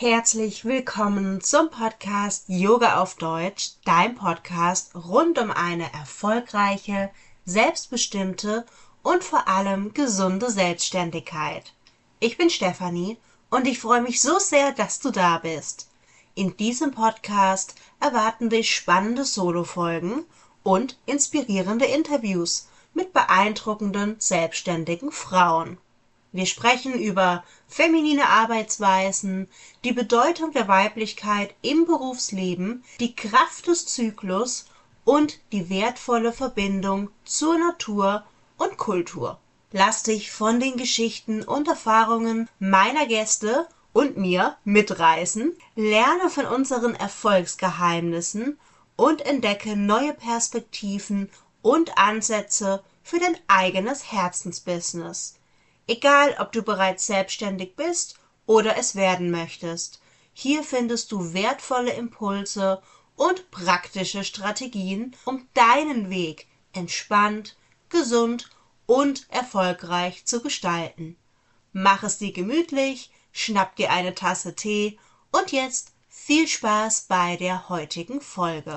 Herzlich willkommen zum Podcast Yoga auf Deutsch, dein Podcast rund um eine erfolgreiche, selbstbestimmte und vor allem gesunde Selbstständigkeit. Ich bin Stefanie und ich freue mich so sehr, dass du da bist. In diesem Podcast erwarten dich spannende Solo-Folgen und inspirierende Interviews mit beeindruckenden, selbstständigen Frauen. Wir sprechen über feminine Arbeitsweisen, die Bedeutung der Weiblichkeit im Berufsleben, die Kraft des Zyklus und die wertvolle Verbindung zur Natur und Kultur. Lass dich von den Geschichten und Erfahrungen meiner Gäste und mir mitreißen, lerne von unseren Erfolgsgeheimnissen und entdecke neue Perspektiven und Ansätze für dein eigenes Herzensbusiness. Egal, ob du bereits selbstständig bist oder es werden möchtest, hier findest du wertvolle Impulse und praktische Strategien, um deinen Weg entspannt, gesund und erfolgreich zu gestalten. Mach es dir gemütlich, schnapp dir eine Tasse Tee und jetzt viel Spaß bei der heutigen Folge.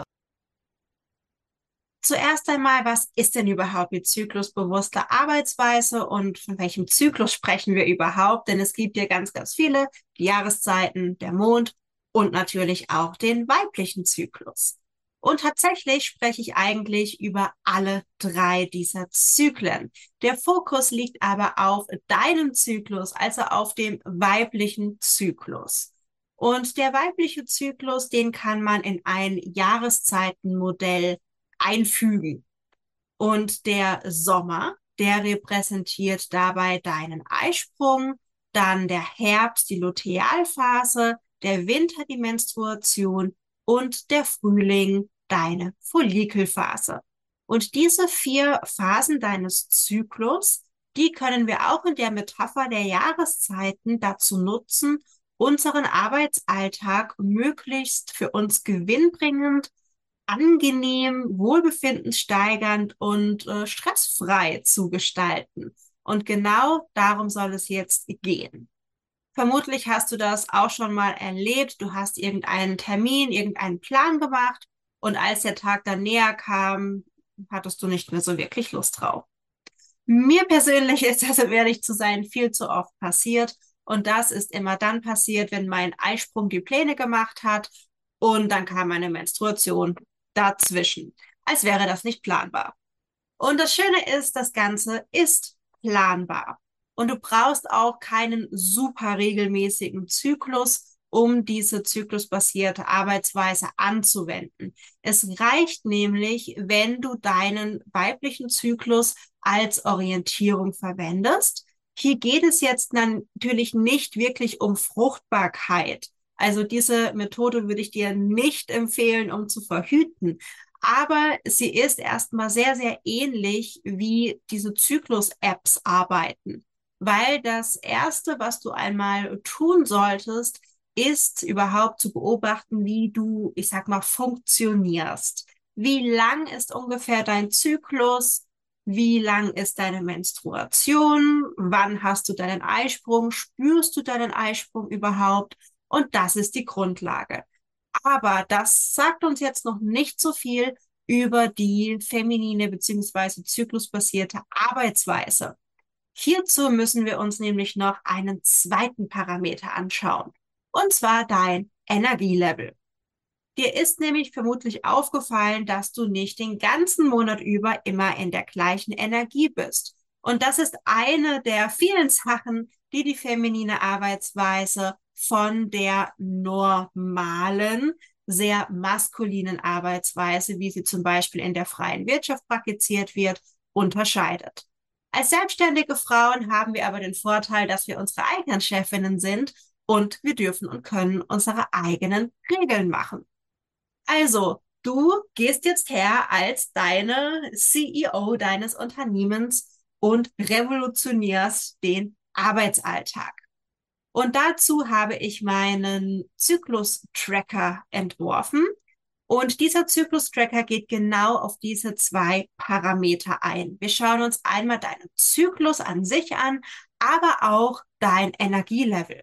Zuerst einmal, was ist denn überhaupt die zyklusbewusste Arbeitsweise und von welchem Zyklus sprechen wir überhaupt? Denn es gibt ja ganz, ganz viele, die Jahreszeiten, der Mond und natürlich auch den weiblichen Zyklus. Und tatsächlich spreche ich eigentlich über alle drei dieser Zyklen. Der Fokus liegt aber auf deinem Zyklus, also auf dem weiblichen Zyklus. Und der weibliche Zyklus, den kann man in ein Jahreszeitenmodell einfügen. Und der Sommer, der repräsentiert dabei deinen Eisprung, dann der Herbst die Lutealphase, der Winter die Menstruation und der Frühling deine Follikelphase. Und diese 4 Phasen deines Zyklus, die können wir auch in der Metapher der Jahreszeiten dazu nutzen, unseren Arbeitsalltag möglichst für uns gewinnbringend, angenehm, wohlbefindenssteigernd und stressfrei zu gestalten. Und genau darum soll es jetzt gehen. Vermutlich hast du das auch schon mal erlebt. Du hast irgendeinen Termin, irgendeinen Plan gemacht und als der Tag dann näher kam, hattest du nicht mehr so wirklich Lust drauf. Mir persönlich ist das, um ehrlich zu sein, viel zu oft passiert. Und das ist immer dann passiert, wenn mein Eisprung die Pläne gemacht hat und dann kam meine Menstruation dazwischen, als wäre das nicht planbar. Und das Schöne ist, das Ganze ist planbar. Und du brauchst auch keinen super regelmäßigen Zyklus, um diese zyklusbasierte Arbeitsweise anzuwenden. Es reicht nämlich, wenn du deinen weiblichen Zyklus als Orientierung verwendest. Hier geht es jetzt natürlich nicht wirklich um Fruchtbarkeit. Also diese Methode würde ich dir nicht empfehlen, um zu verhüten. Aber sie ist erstmal sehr, sehr ähnlich, wie diese Zyklus-Apps arbeiten. Weil das Erste, was du einmal tun solltest, ist überhaupt zu beobachten, wie du, ich sag mal, funktionierst. Wie lang ist ungefähr dein Zyklus? Wie lang ist deine Menstruation? Wann hast du deinen Eisprung? Spürst du deinen Eisprung überhaupt? Und das ist die Grundlage. Aber das sagt uns jetzt noch nicht so viel über die feminine bzw. zyklusbasierte Arbeitsweise. Hierzu müssen wir uns nämlich noch einen zweiten Parameter anschauen, und zwar dein Energielevel. Dir ist nämlich vermutlich aufgefallen, dass du nicht den ganzen Monat über immer in der gleichen Energie bist. Und das ist eine der vielen Sachen, die die feminine Arbeitsweise von der normalen, sehr maskulinen Arbeitsweise, wie sie zum Beispiel in der freien Wirtschaft praktiziert wird, unterscheidet. Als selbstständige Frauen haben wir aber den Vorteil, dass wir unsere eigenen Chefinnen sind und wir dürfen und können unsere eigenen Regeln machen. Also, du gehst jetzt her als deine CEO deines Unternehmens und revolutionierst den Arbeitsalltag. Und dazu habe ich meinen Zyklus-Tracker entworfen. Und dieser Zyklus-Tracker geht genau auf diese 2 Parameter ein. Wir schauen uns einmal deinen Zyklus an sich an, aber auch dein Energielevel.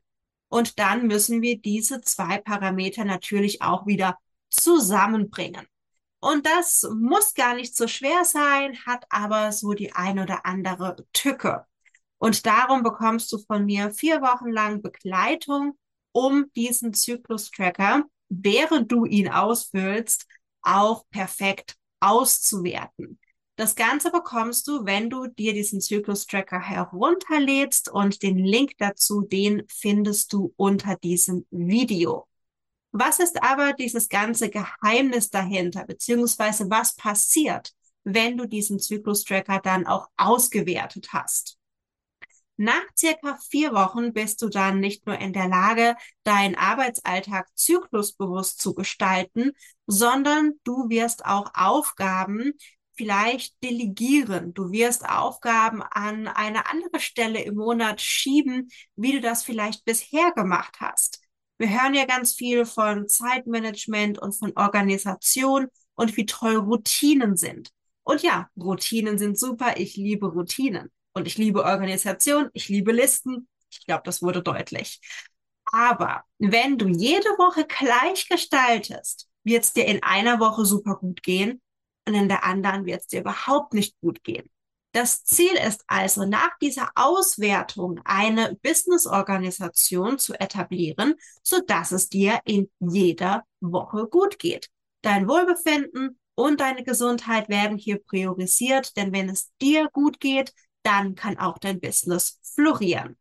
Und dann müssen wir diese zwei Parameter natürlich auch wieder zusammenbringen. Und das muss gar nicht so schwer sein, hat aber so die ein oder andere Tücke. Und darum bekommst du von mir 4 Wochen lang Begleitung, um diesen Zyklus-Tracker, während du ihn ausfüllst, auch perfekt auszuwerten. Das Ganze bekommst du, wenn du dir diesen Zyklus-Tracker herunterlädst, und den Link dazu, den findest du unter diesem Video. Was ist aber dieses ganze Geheimnis dahinter, beziehungsweise was passiert, wenn du diesen Zyklus-Tracker dann auch ausgewertet hast? Nach circa 4 Wochen bist du dann nicht nur in der Lage, deinen Arbeitsalltag zyklusbewusst zu gestalten, sondern du wirst auch Aufgaben vielleicht delegieren. Du wirst Aufgaben an eine andere Stelle im Monat schieben, wie du das vielleicht bisher gemacht hast. Wir hören ja ganz viel von Zeitmanagement und von Organisation und wie toll Routinen sind. Und ja, Routinen sind super. Ich liebe Routinen. Und ich liebe Organisation, ich liebe Listen. Ich glaube, das wurde deutlich. Aber wenn du jede Woche gleich gestaltest, wird es dir in einer Woche super gut gehen und in der anderen wird es dir überhaupt nicht gut gehen. Das Ziel ist also, nach dieser Auswertung eine Business-Organisation zu etablieren, sodass es dir in jeder Woche gut geht. Dein Wohlbefinden und deine Gesundheit werden hier priorisiert, denn wenn es dir gut geht, dann kann auch dein Business florieren.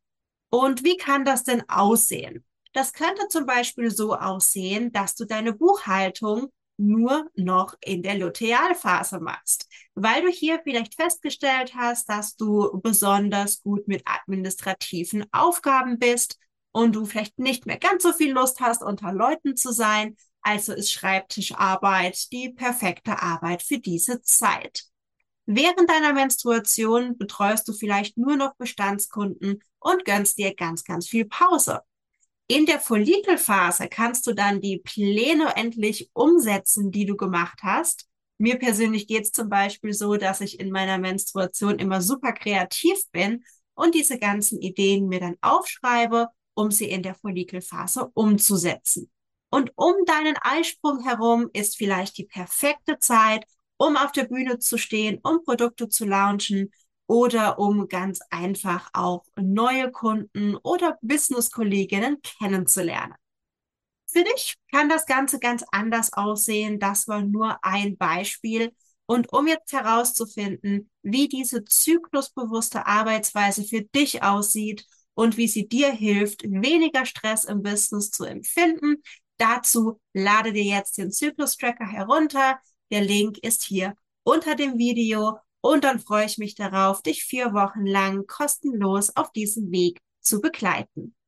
Und wie kann das denn aussehen? Das könnte zum Beispiel so aussehen, dass du deine Buchhaltung nur noch in der Lutealphase machst, weil du hier vielleicht festgestellt hast, dass du besonders gut mit administrativen Aufgaben bist und du vielleicht nicht mehr ganz so viel Lust hast, unter Leuten zu sein. Also ist Schreibtischarbeit die perfekte Arbeit für diese Zeit. Während deiner Menstruation betreust du vielleicht nur noch Bestandskunden und gönnst dir ganz, ganz viel Pause. In der Follikelphase kannst du dann die Pläne endlich umsetzen, die du gemacht hast. Mir persönlich geht es zum Beispiel so, dass ich in meiner Menstruation immer super kreativ bin und diese ganzen Ideen mir dann aufschreibe, um sie in der Follikelphase umzusetzen. Und um deinen Eisprung herum ist vielleicht die perfekte Zeit, um auf der Bühne zu stehen, um Produkte zu launchen oder um ganz einfach auch neue Kunden oder Business-Kolleginnen kennenzulernen. Für dich kann das Ganze ganz anders aussehen. Das war nur ein Beispiel. Und um jetzt herauszufinden, wie diese zyklusbewusste Arbeitsweise für dich aussieht und wie sie dir hilft, weniger Stress im Business zu empfinden, dazu lade dir jetzt den Zyklus-Tracker herunter. Der Link ist hier unter dem Video. Und dann freue ich mich darauf, dich 4 Wochen lang kostenlos auf diesem Weg zu begleiten.